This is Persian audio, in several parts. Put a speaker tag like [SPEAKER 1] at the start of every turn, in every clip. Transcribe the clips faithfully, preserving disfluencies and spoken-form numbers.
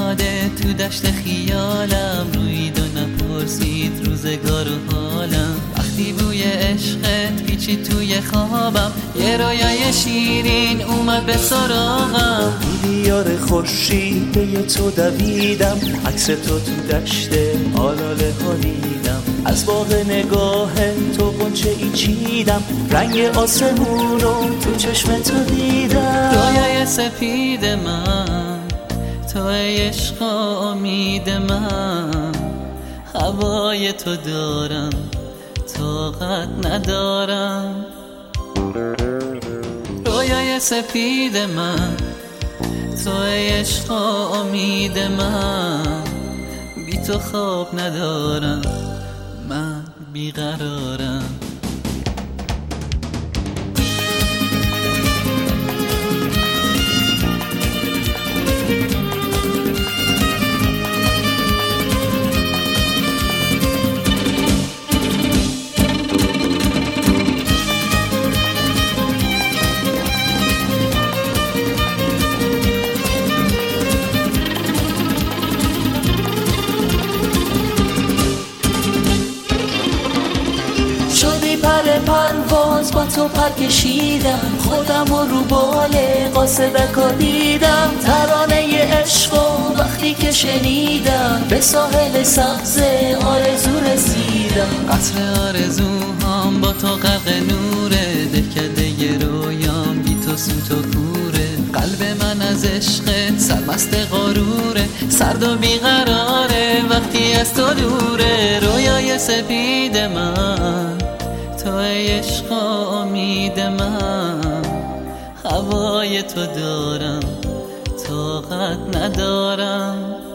[SPEAKER 1] میاده تو دشت خیالم، روید و نپرسید روزگار و حالم. وقتی بوی عشقت پیچید توی خوابم، یه رویای شیرین اومد به سراغم.
[SPEAKER 2] دیار خورشید تو دویدم، عکس تو تو دشت آلاله ها دیدم. از باغ نگاه تو غنچه ای چیدم، رنگ آسمونو تو چشم تو دیدم.
[SPEAKER 1] رویای سپید من، تو عشق و امید من. هوای تو دارم، طاقت ندارم. رویای سپید من، تو عشق و امید من. بی تو خواب ندارم، من بیقرارم.
[SPEAKER 3] پرواز با تو پر کشیدم، خودم رو بال قاصدکا دیدم. ترانه عشق و وقتی که شنیدم، به ساحل سبز آرزو رسیدم.
[SPEAKER 1] قصر آرزوهام با تو غرق نوره، دلکده رویام بی تو سوت و کوره. قلب من از عشقت سرمست غروره، سرد و بیقراره وقتی از تو دوره. رویای سپید من، تو عشق و امید من. هوای تو دارم، طاقت ندارم.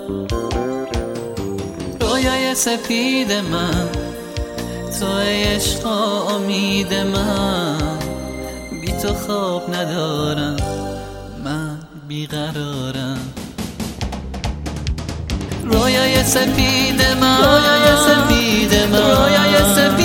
[SPEAKER 1] رویای سپید من، تو عشق و امید من. بی تو خواب ندارم، من بیقرارم. رویای سپید من، رویای سپید من، رویای سپید